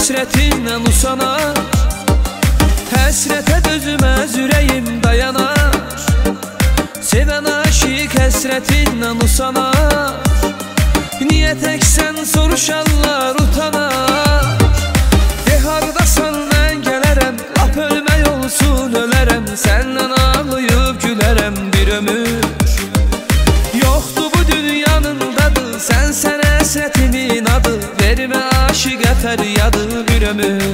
həsrətinlə usanar, həsrətə dözməz ürəyim dayanar. Sevən aşiq həsrətinlə usanar, niyə təksən soruşanlar utanar. De hardasan mən gələrəm, lap ölmək olsun ölərəm, səndən ağlayıb gülərəm bir ömür. Yoxdur bu dünyanın dadı, sən həsrətimin adı, vermə aşiqə fəryadı bir ömür.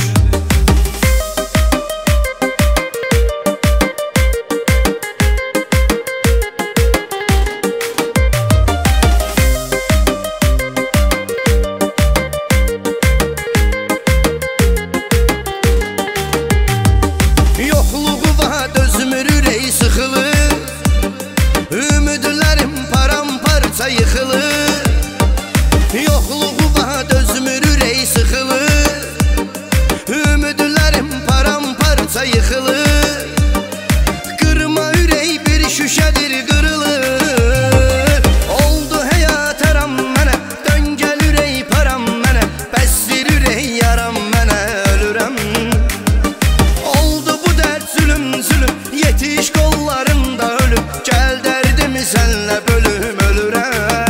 Yıxılır, yoxluğu var dözmür ürək sıxılır. Ümidlərim paramparça yıxılır, qırma ürək bir şüşədir qırılır. Oldu həyat aram mənə, dön gəl ürək param mənə, bəsdir ürək yaram mənə, ölürəm. Oldu bu dərd zülüm zülüm, yetiş qollarımda ölüm, gəl dərdimi sənlə bölüm, ölürəm.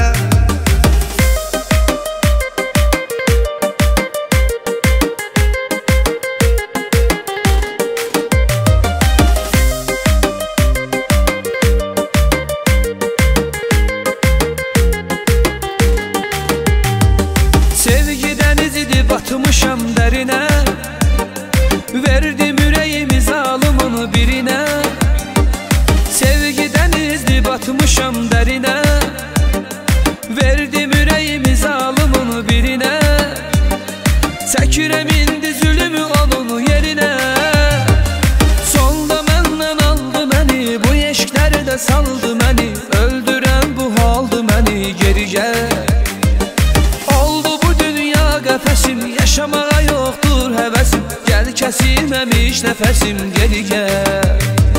Batmışam dərinə, verdim ürəyimi zalımın birinə. Sevgi dənizdir, batmışam dərinə, verdim ürəyimi zalımın birinə. Çəkirəm indi zülümü onun yerinə. Sonda məndən aldı məni, bu eşqlərdə saldı məni, öldürən bu haldı məni, geri gəl. Qəfəsim, yaşamağa yoxdur həvəsim, gəl kəsilməmiş nəfəsim, geri gəl.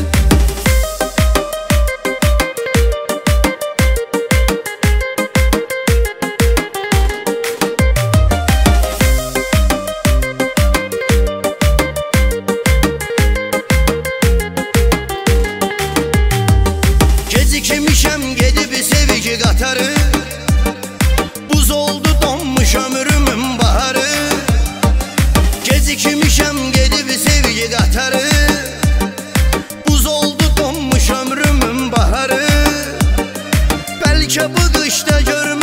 Gecikmişəm gedib sevgi qatarı, buz oldu donmuş ömrümün baharı. Gecikmişəm gedib sevgi qatarı, buz oldu donmuş ömrümün baharı. Bəlkə bu qışda görməm